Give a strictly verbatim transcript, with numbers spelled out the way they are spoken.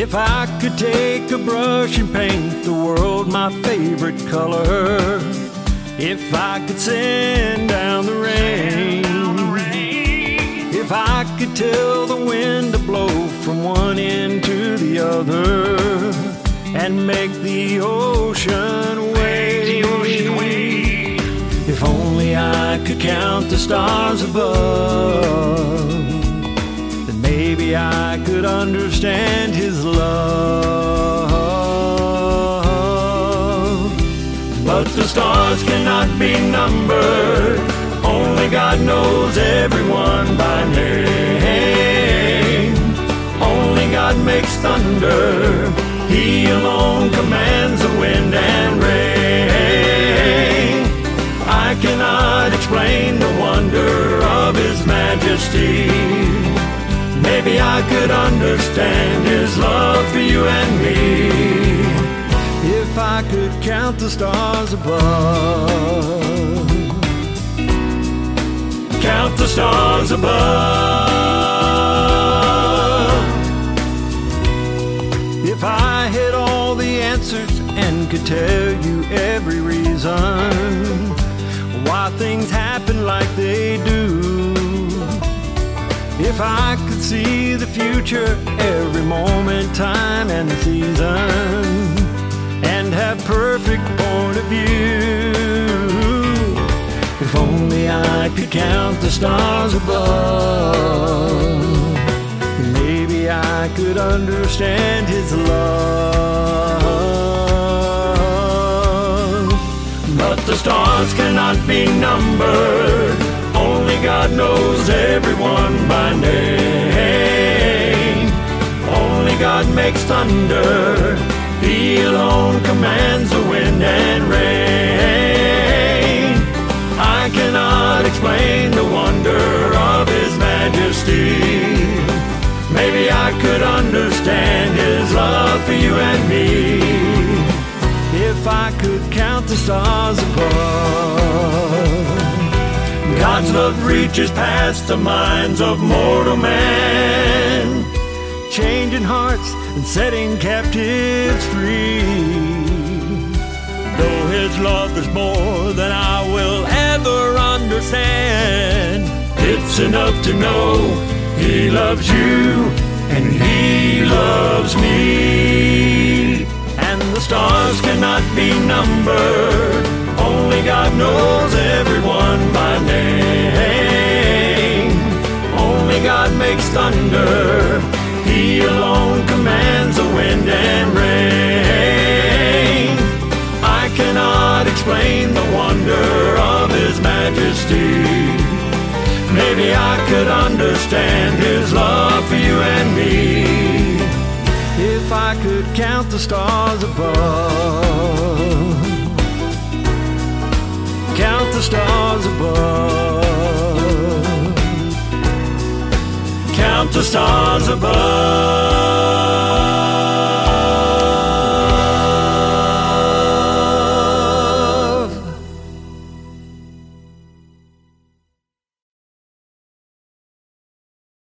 If I could take a brush and paint the world my favorite color, if I could send down the rain, if I could tell the wind to blow from one end to the other and make the ocean wave, if only I could count the stars above, then maybe I could understand his love. But the stars cannot be numbered, only God knows everyone by name. Only God makes thunder, He alone commands the wind and rain. I cannot explain the wonder of His majesty. Maybe I could understand His love for you and me, if I could count the stars above. Count the stars above. If I had all the answers and could tell you every reason why things happen like they do, if I could see the future, every moment, time, and season, and have perfect point of view, if only I could count the stars above, maybe I could understand His love. But the stars cannot be numbered, only God knows everyone by name. Only God makes thunder, He alone commands the wind and rain. I cannot explain the wonder of His majesty. Maybe I could understand His love for you and me, if I could count the stars above. God's love reaches past the minds of mortal man, changing hearts and setting captives free. Though His love is more than I will ever understand, it's enough to know He loves you and He loves me. And the stars cannot be numbered, only God knows everyone by name. Only God makes thunder, He alone commands the wind and rain. I cannot explain the wonder of His majesty. Maybe I could understand His love for you and me, if I could count the stars above. Count the stars above. Count the stars above.